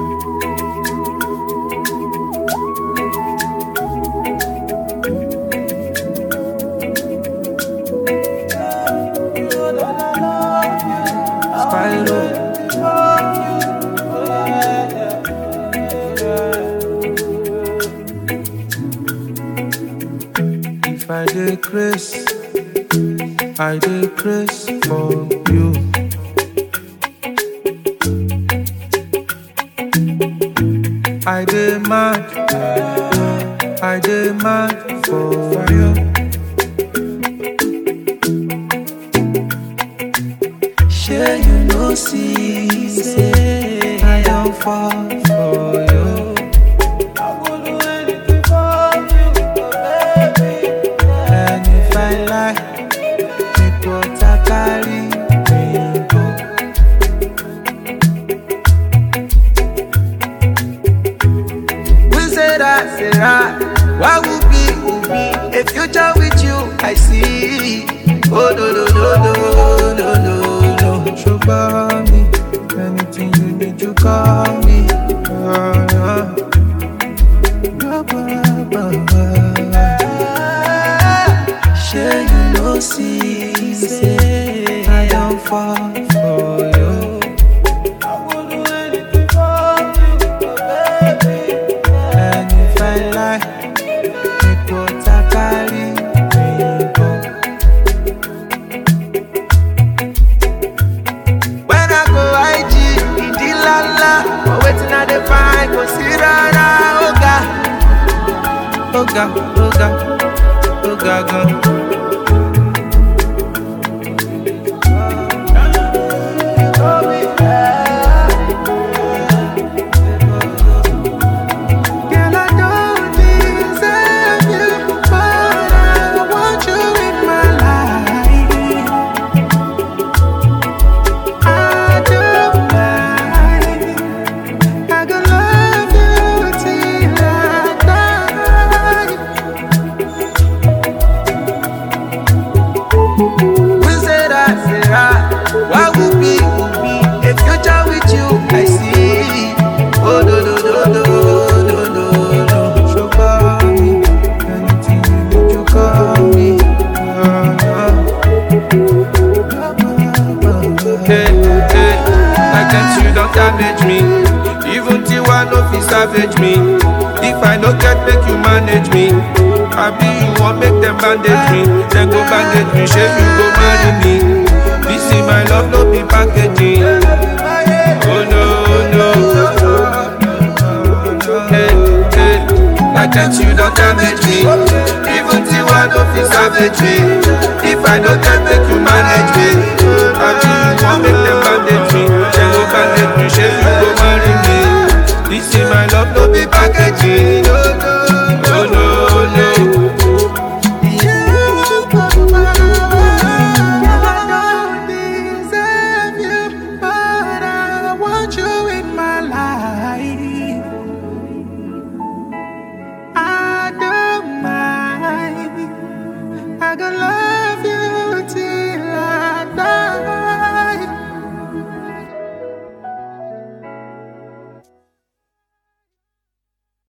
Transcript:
If I decrease, I decrease for you. I demand for you. Sure you know, see, say I don't fall for you. I would do anything for you, baby. And if I lie, it what I carry me go. We say that, why would be a future with you? I see. Oh no. Show me anything you need, you call me. Sure you know, see, say I don't fall for you. I would do anything for you, baby. And if I lie, it what I carry me go. When I go IG, in the lala, but waiting at the fine, consider Oga, gun. Damage me, even till one of you savage me. If I no get, make you manage me. Happy you want make them bandage me, then go bandage me. Shame you go marry me. This is my love, no be packaging. Oh no. Hey, like that you don't damage me, even till one of you savage me. If I no get, make you